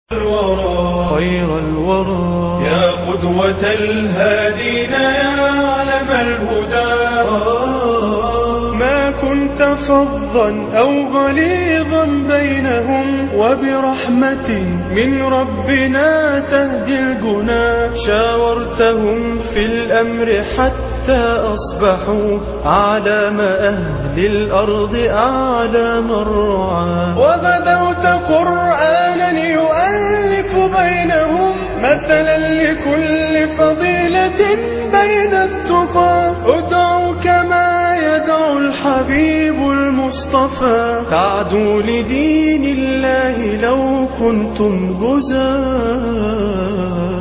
خير الورى يا قدوة الهادين يا علم الهدى. ما كنت فظا أو غليظا بينهم وبرحمة من ربنا تهدي الجنا. شاورتهم في الأمر حتى أصبحوا أعلام أهل الأرض أعلام الرعاة. وغدوت قرآنا يؤلف بينهم مثلا لكل فضيلة بين التقى. ادعوا كما يدعو الحبيب المصطفى. تعدوا لدين الله لو كنتم غزاة.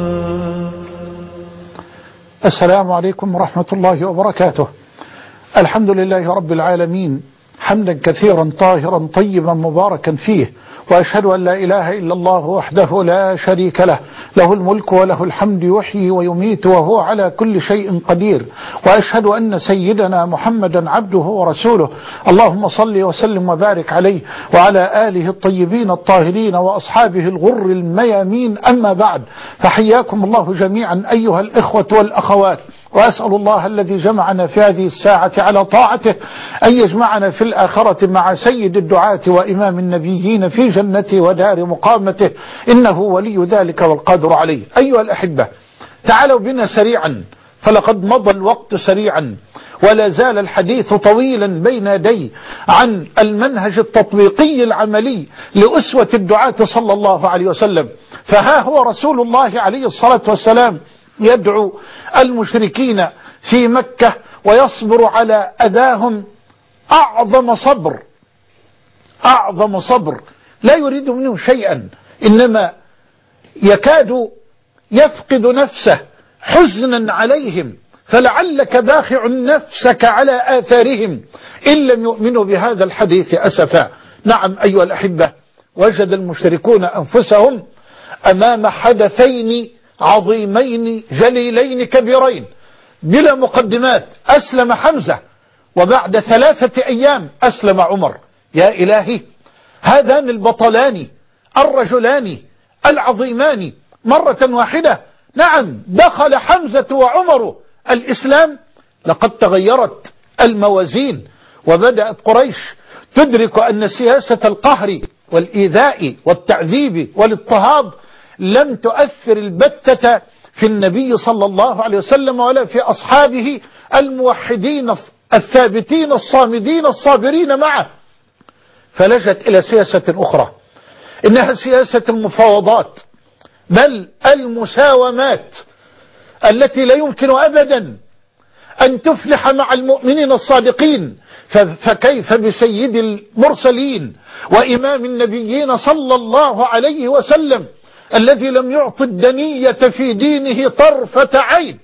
السلام عليكم ورحمة الله وبركاته. الحمد لله رب العالمين، حمدا كثيرا طاهرا طيبا مباركا فيه، وأشهد أن لا إله إلا الله وحده لا شريك له، له الملك وله الحمد يحيي ويميت وهو على كل شيء قدير. وأشهد أن سيدنا محمدا عبده ورسوله، اللهم صل وسلم وبارك عليه وعلى آله الطيبين الطاهرين وأصحابه الغر الميامين. أما بعد، فحياكم الله جميعا أيها الإخوة والأخوات، وأسأل الله الذي جمعنا في هذه الساعة على طاعته أن يجمعنا في الآخرة مع سيد الدعاة وإمام النبيين في جنته ودار مقامته، إنه ولي ذلك والقادر عليه. أيها الأحبة، تعالوا بنا سريعا، فلقد مضى الوقت سريعا ولا زال الحديث طويلا بين يدي عن المنهج التطبيقي العملي لأسوة الدعاة صلى الله عليه وسلم. فها هو رسول الله عليه الصلاة والسلام يدعو المشركين في مكة ويصبر على أذاهم أعظم صبر، لا يريد منه شيئا، إنما يكاد يفقد نفسه حزنا عليهم، فلعلك باخع نفسك على آثارهم إن لم يؤمنوا بهذا الحديث أسفا. نعم أيها الأحبة، وجد المشركون أنفسهم أمام حدثين عظيمين جليلين كبيرين بلا مقدمات. أسلم حمزة، وبعد 3 أيام أسلم عمر. يا إلهي، هذان البطلان الرجلان العظيمان مرة واحدة، نعم، دخل حمزة وعمر الإسلام. لقد تغيرت الموازين، وبدأت قريش تدرك أن سياسة القهر والإيذاء والتعذيب والاضطهاد لم تؤثر البتة في النبي صلى الله عليه وسلم ولا في أصحابه الموحدين الثابتين الصامدين الصابرين معه، فلجت إلى سياسة أخرى، إنها سياسة المفاوضات، بل المساومات التي لا يمكن أبدا أن تفلح مع المؤمنين الصادقين. فكيف بسيد المرسلين وإمام النبيين صلى الله عليه وسلم الذي لم يعط الدنية في دينه طرفة عين؟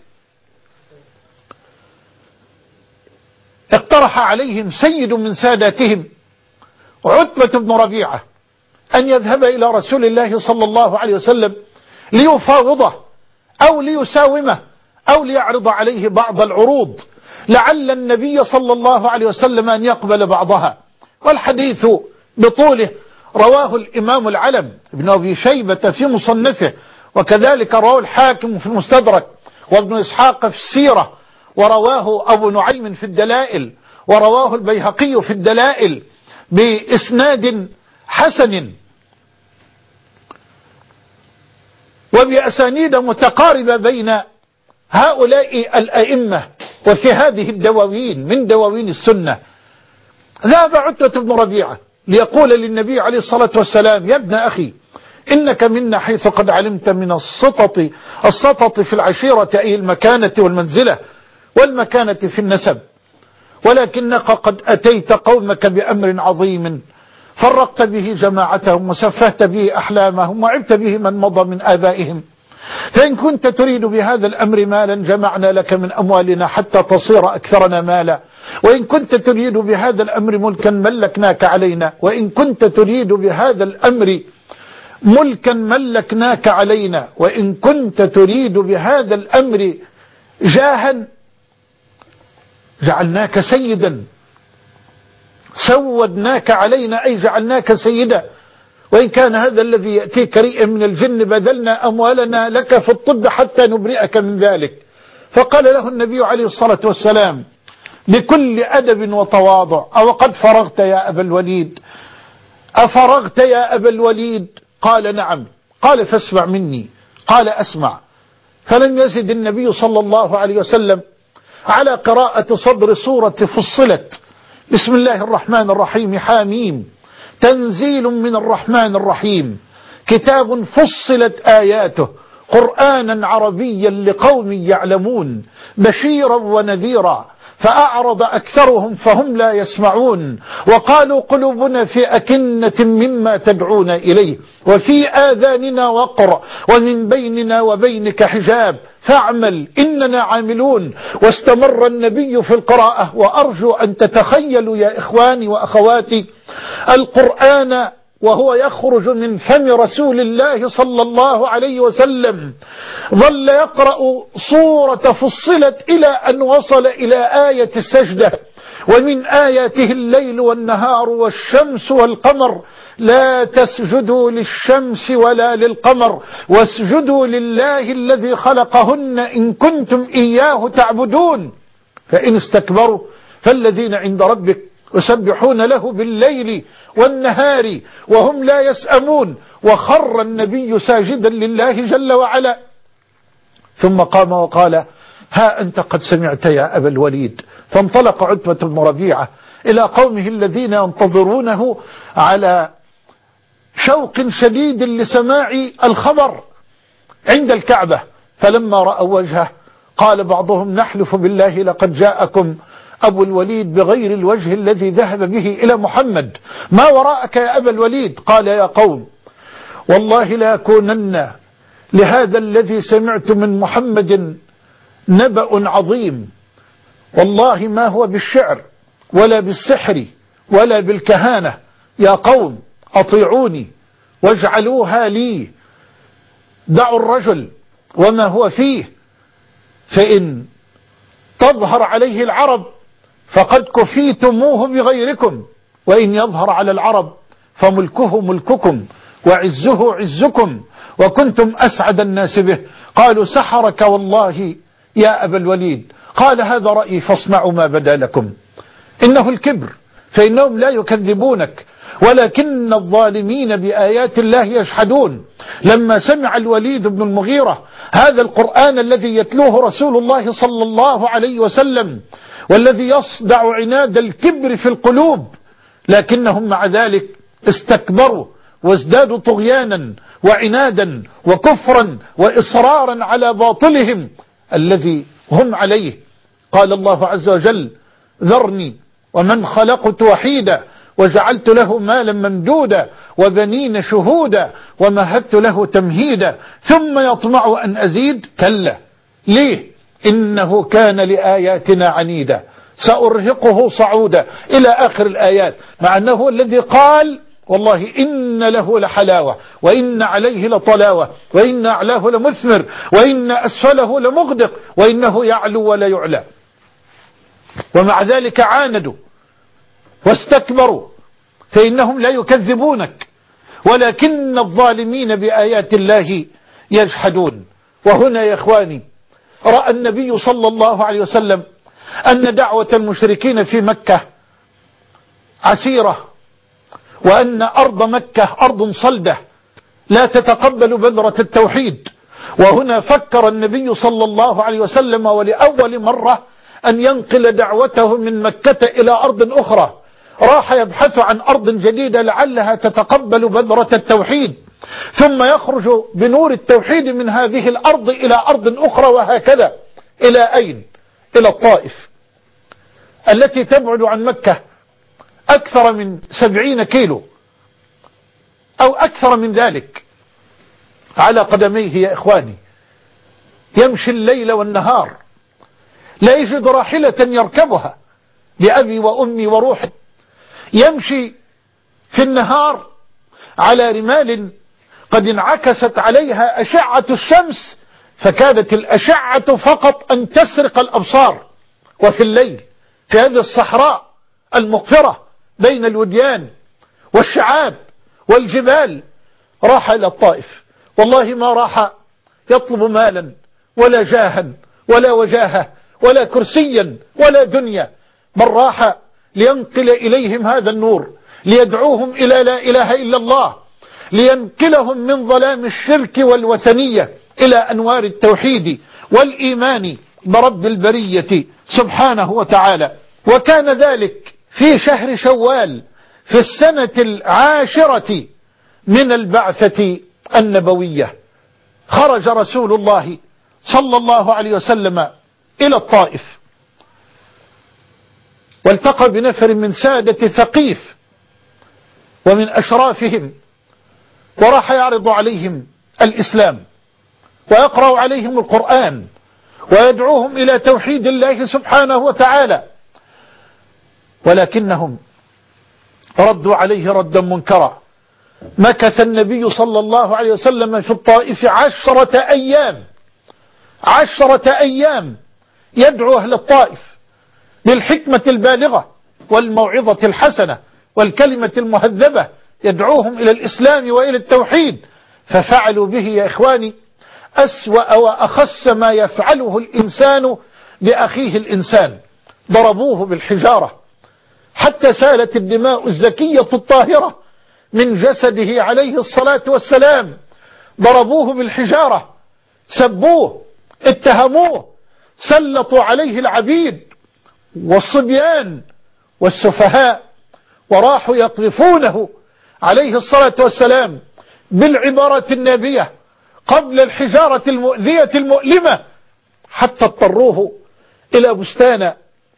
اقترح عليهم سيد من ساداتهم عتبة بن ربيعة أن يذهب إلى رسول الله صلى الله عليه وسلم ليفاوضه أو ليساومه أو ليعرض عليه بعض العروض، لعل النبي صلى الله عليه وسلم أن يقبل بعضها. والحديث بطوله رواه الإمام العلم ابن أبي شيبة في مصنفه، وكذلك رواه الحاكم في المستدرك، وابن إسحاق في السيرة، ورواه أبو نعيم في الدلائل، ورواه البيهقي في الدلائل بإسناد حسن وبأسانيد متقاربة بين هؤلاء الأئمة. وفي هذه الدواوين من دواوين السنة، ذهب عتبة بن ربيعة ليقول للنبي عليه الصلاة والسلام: يا ابن أخي، إنك منا حيث قد علمت من السطط في العشيرة، أي المكانة والمنزلة والمكانة في النسب، ولكنك قد أتيت قومك بأمر عظيم، فرقت به جماعتهم وسفهت به أحلامهم وعبت به من مضى من آبائهم. فإن كنت تريد بهذا الأمر مالا جمعنا لك من أموالنا حتى تصير أكثرنا مالا، وإن كنت تريد بهذا الأمر ملكا ملكناك علينا، وإن كنت تريد بهذا الأمر ملكا ملكناك علينا، وإن كنت تريد بهذا الأمر جاها جعلناك سيدا، سودناك علينا، أي جعلناك سيدا، وإن كان هذا الذي يأتيك ريئا من الجن بذلنا أموالنا لك في الطب حتى نبرئك من ذلك. فقال له النبي عليه الصلاة والسلام بكل أدب وتواضع: أو قد فرغت يا أبا الوليد؟ أفرغت يا أبا الوليد؟ قال: نعم. قال: فاسمع مني. قال: أسمع. فلم يزد النبي صلى الله عليه وسلم على قراءة صدر سورة فصلت بسم الله الرحمن الرحيم حاميم تنزيل من الرحمن الرحيم كتاب فصلت آياته قرآنا عربيا لقوم يعلمون بشيرا ونذيرا فأعرض أكثرهم فهم لا يسمعون وقالوا قلوبنا في أكنة مما تدعون إليه وفي آذاننا وقر ومن بيننا وبينك حجاب فاعمل إننا عاملون. واستمر النبي في القراءة. وأرجو أن تتخيلوا يا إخواني وأخواتي القرآن وهو يخرج من فم رسول الله صلى الله عليه وسلم ظل يقرأ صورة فصلت إلى أن وصل إلى آية السجدة: ومن آياته الليل والنهار والشمس والقمر لا تسجدوا للشمس ولا للقمر واسجدوا لله الذي خلقهن إن كنتم إياه تعبدون فإن استكبروا فالذين عند ربك يسبحون له بالليل والنهار وهم لا يسأمون. وخر النبي ساجدا لله جل وعلا ثم قام وقال: ها أنت قد سمعت يا أبا الوليد. فانطلق عتبة بن ربيعة إلى قومه الذين ينتظرونه على شوق شديد لسماع الخبر عند الكعبة. فلما رأوا وجهه قال بعضهم: نحلف بالله لقد جاءكم أبو الوليد بغير الوجه الذي ذهب به إلى محمد، ما وراءك يا أبا الوليد؟ قال: يا قوم والله لا يكونن لهذا الذي سمعت من محمد نبأ عظيم، والله ما هو بالشعر ولا بالسحر ولا بالكهانة. يا قوم أطيعوني واجعلوها لي، دعوا الرجل وما هو فيه، فإن تظهر عليه العرب فقد كفيتموه بغيركم، وإن يظهر على العرب فملكه ملككم وعزه عزكم وكنتم أسعد الناس به. قالوا: سحرك والله يا أبا الوليد. قال: هذا رأيي فاصنعوا ما بدا لكم. إنه الكبر، فإنهم لا يكذبونك ولكن الظالمين بآيات الله يجحدون. لما سمع الوليد بن المغيرة هذا القرآن الذي يتلوه رسول الله صلى الله عليه وسلم والذي يصدع عناد الكبر في القلوب، لكنهم مع ذلك استكبروا وازدادوا طغيانا وعنادا وكفرا وإصرارا على باطلهم الذي هم عليه. قال الله عز وجل: ذرني ومن خلقت وحيدا وجعلت له مالا ممدودا وبنين شهودا ومهدت له تمهيدا ثم يطمع أن أزيد كلا ليه إنه كان لآياتنا عنيدا سأرهقه صعودا إلى آخر الآيات. مع أنه هو الذي قال: والله إن له لحلاوة وإن عليه لطلاوة وإن أعلاه لمثمر وإن أسفله لمغدق وإنه يعلو ولا يعلى. ومع ذلك عاندوا واستكبروا، فإنهم لا يكذبونك ولكن الظالمين بآيات الله يجحدون. وهنا يا إخواني رأى النبي صلى الله عليه وسلم أن دعوة المشركين في مكة عسيرة، وأن أرض مكة أرض صلدة لا تتقبل بذرة التوحيد. وهنا فكر النبي صلى الله عليه وسلم ولأول مرة أن ينقل دعوته من مكة إلى أرض أخرى. راح يبحث عن أرض جديدة لعلها تتقبل بذرة التوحيد، ثم يخرج بنور التوحيد من هذه الأرض إلى أرض أخرى، وهكذا إلى أين؟ إلى الطائف التي تبعد عن مكة أكثر من 70 كيلو أو أكثر من ذلك على قدميه يا إخواني، يمشي الليل والنهار لا يجد راحلة يركبها بأبي وأمي وروحي، يمشي في النهار على رمال قد انعكست عليها أشعة الشمس فكادت الأشعة فقط أن تسرق الأبصار. وفي الليل في هذه الصحراء المقفرة بين الوديان والشعاب والجبال، راح إلى الطائف. والله ما راح يطلب مالا ولا جاها ولا وجاهة ولا كرسيا ولا دنيا، بل راح لينقل إليهم هذا النور، ليدعوهم إلى لا إله إلا الله، لينقلهم من ظلام الشرك والوثنية إلى أنوار التوحيد والإيمان برب البرية سبحانه وتعالى. وكان ذلك في شهر شوال في السنة 10 من البعثة النبوية. خرج رسول الله صلى الله عليه وسلم إلى الطائف، والتقى بنفر من سادة ثقيف ومن أشرافهم، وراح يعرض عليهم الإسلام ويقرأ عليهم القرآن ويدعوهم إلى توحيد الله سبحانه وتعالى، ولكنهم ردوا عليه ردا منكرا. مكث النبي صلى الله عليه وسلم في الطائف 10 أيام يدعو أهل الطائف بالحكمة البالغة والموعظة الحسنة والكلمة المهذبة، يدعوهم إلى الإسلام وإلى التوحيد. ففعلوا به يا إخواني أسوأ وأخس ما يفعله الإنسان بأخيه الإنسان، ضربوه بالحجارة حتى سالت الدماء الزكية الطاهرة من جسده عليه الصلاة والسلام. ضربوه بالحجارة، سبوه، اتهموه، سلطوا عليه العبيد والصبيان والسفهاء، وراحوا يقذفونه عليه الصلاة والسلام بالعبارة النابية قبل الحجارة المؤذية المؤلمة، حتى اضطروه إلى بستان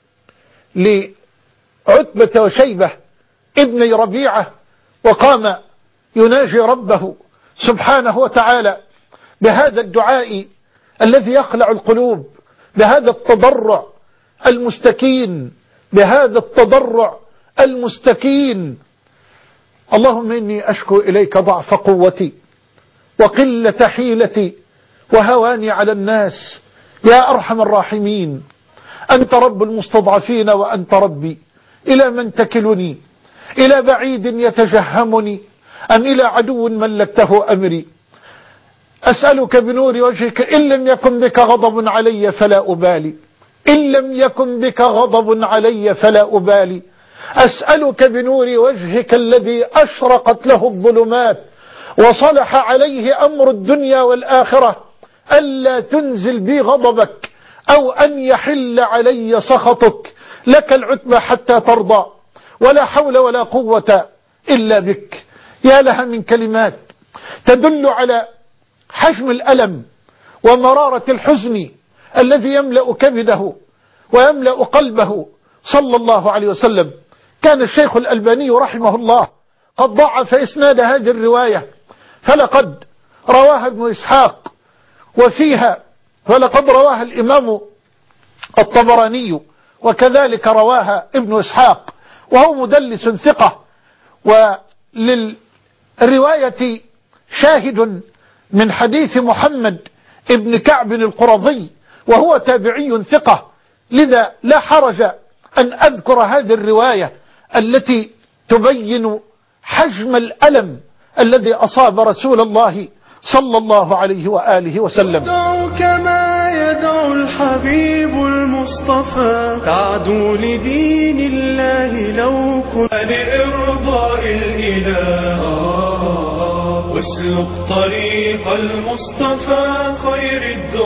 لعتبة وشيبة ابني ربيعة، وقام يناجي ربه سبحانه وتعالى بهذا الدعاء الذي يخلع القلوب، بهذا التضرع المستكين، بهذا التضرع المستكين. اللهم إني أشكو إليك ضعف قوتي وقلة حيلتي وهواني على الناس يا أرحم الراحمين. أنت رب المستضعفين وأنت ربي، إلى من تكلني؟ إلى بعيد يتجهمني أم إلى عدو ملكته أمري؟ أسألك بنور وجهك إن لم يكن بك غضب علي فلا أبالي، إن لم يكن بك غضب علي فلا أبالي. أسألك بنور وجهك الذي أشرقت له الظلمات وصلح عليه أمر الدنيا والآخرة ألا تنزل بي غضبك أو أن يحل علي سخطك. لك العتبى حتى ترضى، ولا حول ولا قوة إلا بك. يا لها من كلمات تدل على حجم الألم ومرارة الحزن الذي يملأ كبده ويملأ قلبه صلى الله عليه وسلم. كان الشيخ الألباني رحمه الله قد ضعف إسناد هذه الرواية، فلقد رواها ابن إسحاق فلقد رواها الإمام الطبراني، وكذلك رواها ابن إسحاق، وهو مدلس ثقة. وللرواية شاهد من حديث محمد ابن كعب القرظي، وهو تابعي ثقة، لذا لا حرج أن أذكر هذه الرواية التي تبين حجم الألم الذي أصاب رسول الله صلى الله عليه وآله وسلم. يدعو كما يدعو الحبيب المصطفى، تعدو لدين الله لو كنت لإرضاء الإله، واسلك طريق المصطفى خير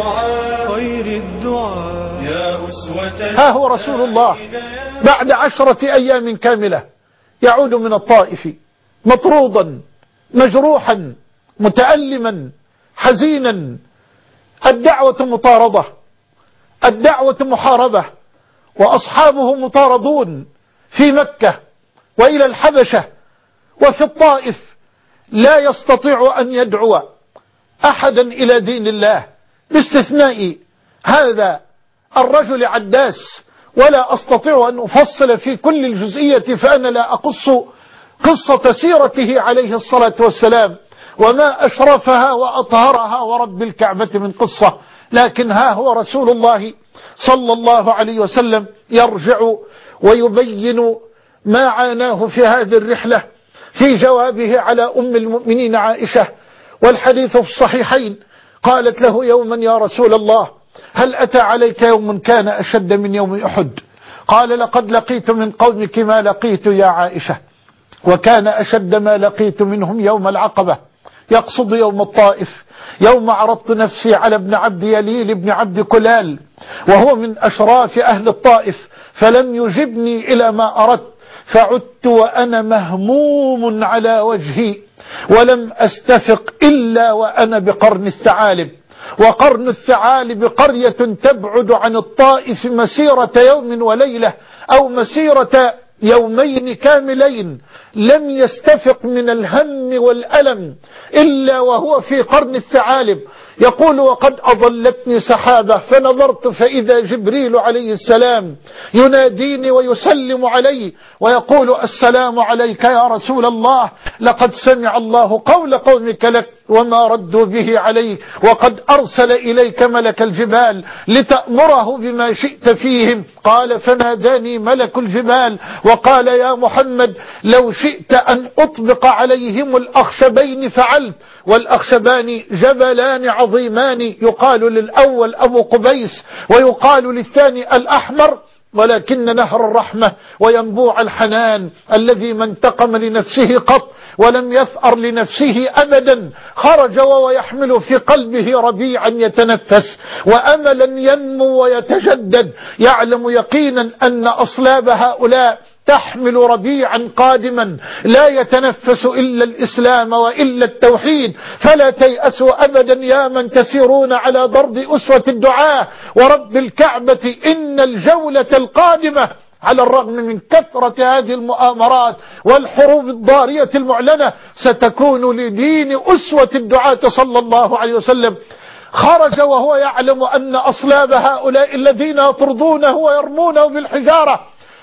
الدعاء يا أسوة. ها هو رسول الله بعد 10 أيام كاملة يعود من الطائف مطرودا مجروحا متألما حزينا. الدعوة مطاردة، الدعوة محاربة، وأصحابه مطاردون في مكة وإلى الحبشة وفي الطائف. لا يستطيع أن يدعو أحدا إلى دين الله باستثناء هذا الرجل عداس، ولا أستطيع أن أفصل في كل الجزئية، فأنا لا أقص قصة سيرته عليه الصلاة والسلام وما أشرفها وأطهرها ورب الكعبة من قصة. لكن ها هو رسول الله صلى الله عليه وسلم يرجع ويبين ما عاناه في هذه الرحلة في جوابه على أم المؤمنين عائشة، والحديث في الصحيحين، قالت له يوما يا رسول الله هل أتى عليك يوم كان أشد من يوم أحد؟ قال لقد لقيت من قومك ما لقيت يا عائشة، وكان أشد ما لقيت منهم يوم العقبة، يقصد يوم الطائف، يوم عرضت نفسي على ابن عبد يليل ابن عبد كلال وهو من أشراف أهل الطائف فلم يجبني إلى ما أردت، فعدت وأنا مهموم على وجهي ولم أستفق إلا وأنا بقرن الثعالب، وقرن الثعالب قرية تبعد عن الطائف مسيرة يوم وليلة أو مسيرة يومين كاملين. لم يستفق من الهم والألم إلا وهو في قرن الثعالب. يقول وقد أضلتني سحابة فنظرت فإذا جبريل عليه السلام يناديني ويسلم علي ويقول السلام عليك يا رسول الله، لقد سمع الله قول قومك لك وما ردوا به عليك، وقد أرسل إليك ملك الجبال لتأمره بما شئت فيهم. قال فناداني ملك الجبال وقال يا محمد لو شئت أن أطبق عليهم الأخشبين فعلت، والأخشبان جبلان عظيمان، يقال للأول أبو قبيس ويقال للثاني الأحمر، ولكن نهر الرحمة وينبوع الحنان الذي ما انتقم لنفسه قط ولم يثأر لنفسه أبدا خرج وهو يحمل في قلبه ربيعا يتنفس وأملا ينمو ويتجدد، يعلم يقينا أن أصلاب هؤلاء تحمل ربيعا قادما لا يتنفس إلا الإسلام وإلا التوحيد. فلا تيأسوا أبدا يا من تسيرون على ضرب أسوة الدعاء ورب الكعبة، إن الجولة القادمة على الرغم من كثرة هذه المؤامرات والحروب الضارية المعلنة ستكون لدين أسوة الدعاة صلى الله عليه وسلم. خرج وهو يعلم أن أصلاب هؤلاء الذين يطردونه ويرمونه بالحجارة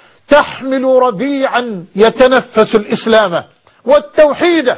تحمل ربيعا يتنفس الإسلام والتوحيد.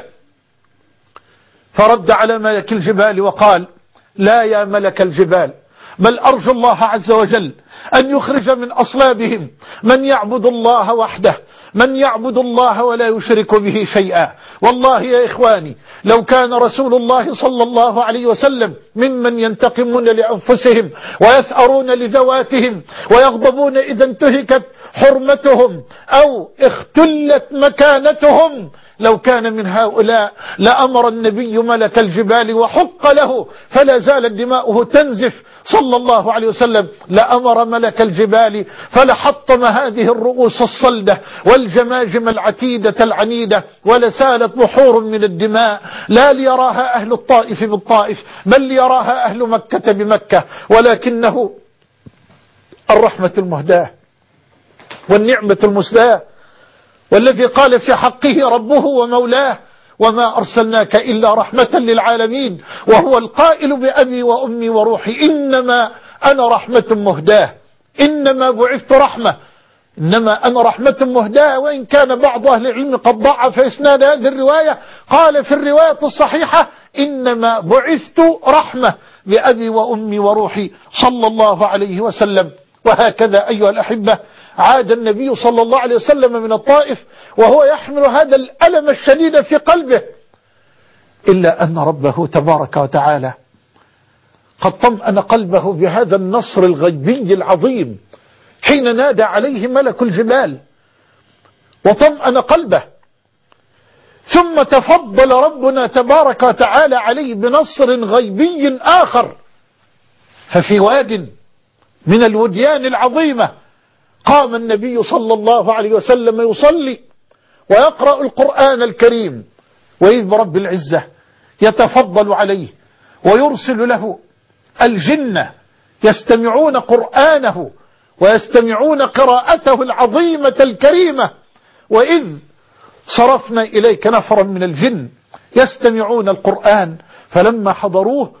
فرد على ملك الجبال وقال لا يا ملك الجبال، بل أرجو الله عز وجل أن يخرج من أصلابهم من يعبد الله وحده، من يعبد الله ولا يشرك به شيئا. والله يا إخواني لو كان رسول الله صلى الله عليه وسلم ممن ينتقمون لأنفسهم ويثأرون لذواتهم ويغضبون إذا انتهكت حرمتهم أو اختلت مكانتهم، لو كان من هؤلاء لأمر النبي ملك الجبال وحق له فلا زالت دماؤه تنزف صلى الله عليه وسلم، لأمر ملك الجبال فلحطم هذه الرؤوس الصلدة والجماجم العتيدة العنيدة ولسالت بحور من الدماء، لا ليراها أهل الطائف بالطائف بل ليراها أهل مكة بمكة. ولكنه الرحمة المهداة والنعمة المسداة، والذي قال في حقه ربه ومولاه وما أرسلناك إلا رحمة للعالمين، وهو القائل بأبي وأمي وروحي إنما أنا رحمة مهداة، إنما بعثت رحمة، إنما أنا رحمة مهداة. وإن كان بعض أهل العلم قد ضعف إسناد هذه الرواية، قال في الرواية الصحيحة إنما بعثت رحمة بأبي وأمي وروحي صلى الله عليه وسلم. وهكذا أيها الأحبة عاد النبي صلى الله عليه وسلم من الطائف وهو يحمل هذا الألم الشديد في قلبه، إلا أن ربه تبارك وتعالى قد طمأن قلبه بهذا النصر الغيبي العظيم حين نادى عليه ملك الجبال وطمأن قلبه. ثم تفضل ربنا تبارك وتعالى عليه بنصر غيبي آخر، ففي واد من الوديان العظيمة قام النبي صلى الله عليه وسلم يصلي ويقرأ القرآن الكريم، وإذ برب العزة يتفضل عليه ويرسل له الجنة يستمعون قرآنه ويستمعون قراءته العظيمة الكريمة. وإذ صرفنا إليك نفرا من الجن يستمعون القرآن فلما حضروه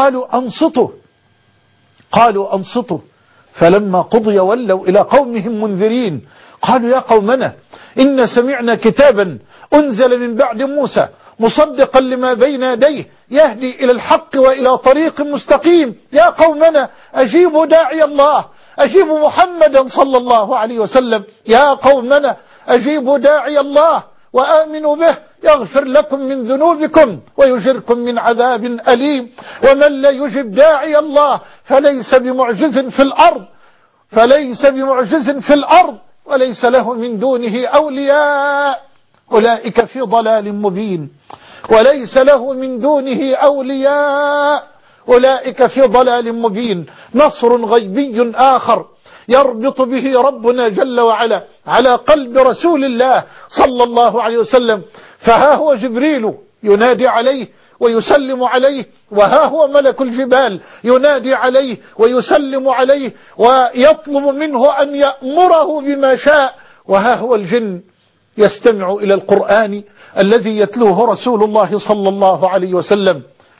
قالوا أنصتوا فلما قضي ولوا إلى قومهم منذرين قالوا يا قومنا إن سمعنا كتابا أنزل من بعد موسى مصدقا لما بين يديه يهدي إلى الحق وإلى طريق مستقيم، يا قومنا أجيبوا داعي الله، أجيبوا محمدا صلى الله عليه وسلم، يا قومنا أجيبوا داعي الله وآمنوا به يغفر لكم من ذنوبكم ويجركم من عذاب أليم. ومن لا يجب داعي الله فليس بمعجز في الأرض وليس له من دونه أولياء أولئك في ضلال مبين. وليس له من دونه أولياء أولئك في ضلال مبين. نصر غيبي آخر يربط به ربنا جل وعلا على قلب رسول الله صلى الله عليه وسلم. فها هو جبريل ينادي عليه ويسلم عليه، وها هو ملك الجبال ينادي عليه ويسلم عليه ويطلب منه أن يأمره بما شاء، وها هو الجن يستمع إلى القرآن الذي يتلوه رسول الله صلى الله عليه وسلم.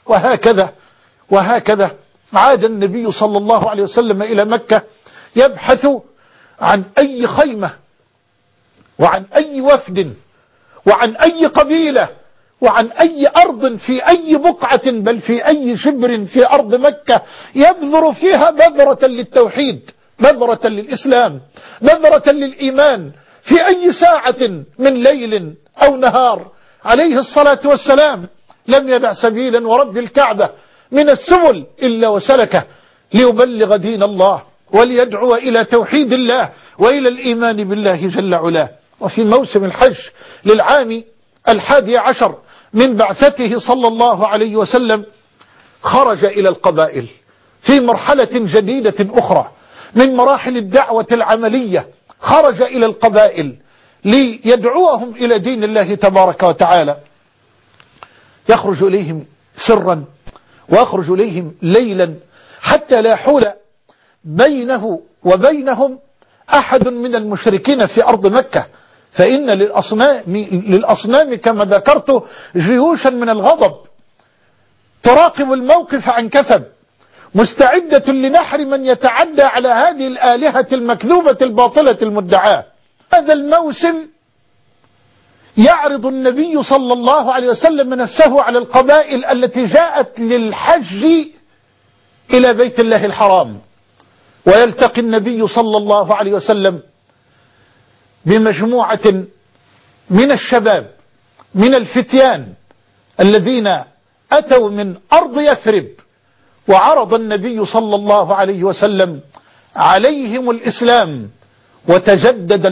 وهكذا عاد النبي صلى الله عليه وسلم إلى مكة يبحث عن أي خيمة وعن أي وفد وعن أي قبيلة وعن أي أرض في أي بقعة بل في أي شبر في أرض مكة يبذر فيها بذرة للتوحيد، بذرة للإسلام، بذرة للإيمان في أي ساعة من ليل أو نهار. عليه الصلاة والسلام لم يدع سبيلا ورب الكعبة من السبل إلا وسلكه ليبلغ دين الله وليدعو إلى توحيد الله وإلى الإيمان بالله جل علاه. وفي موسم الحج للعام 11 من بعثته صلى الله عليه وسلم خرج إلى القبائل في مرحلة جديدة أخرى من مراحل الدعوة العملية. خرج إلى القبائل ليدعوهم إلى دين الله تبارك وتعالى. يخرج إليهم سرا ويخرج إليهم ليلا حتى لا يحول بينه وبينهم أحد من المشركين في أرض مكة، فإن للأصنام كما ذكرت جيوشا من الغضب تراقب الموقف عن كثب، مستعدة لنحر من يتعدى على هذه الآلهة المكذوبة الباطلة المدعاة. هذا الموسم يعرض النبي صلى الله عليه وسلم نفسه على القبائل التي جاءت للحج إلى بيت الله الحرام، ويلتقي النبي صلى الله عليه وسلم بمجموعة من الشباب من الفتيان الذين أتوا من أرض يثرب، وعرض النبي صلى الله عليه وسلم عليهم الإسلام، وتجدد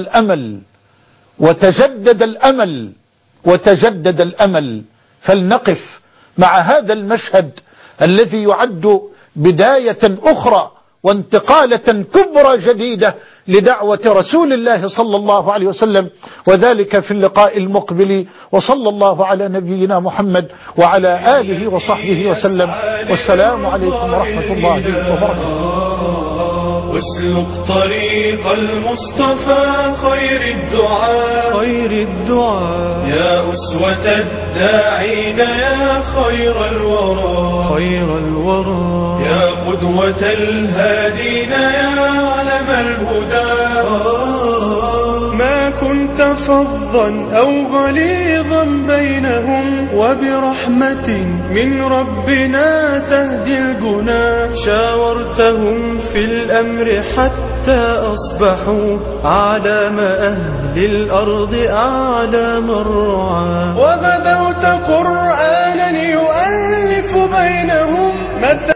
الأمل. فلنقف مع هذا المشهد الذي يعد بداية أخرى وانتقالة كبرى جديدة لدعوة رسول الله صلى الله عليه وسلم، وذلك في اللقاء المقبل. وصلى الله على نبينا محمد وعلى آله وصحبه وسلم، والسلام عليكم ورحمة الله وبركاته. واسلك طريق المصطفى خير الدعاء يا أسوة الداعين يا خير الورى يا قدوة الهادين يا علم الهدى. ما كنت فظا أو غليظا بينهم وبرحمة من ربنا تهدي الجنا. شاورتهم في الأمر حتى أصبحوا أعلام أهل الأرض أعلام الرعاة. وبدوت قرآنا يؤلف بينهم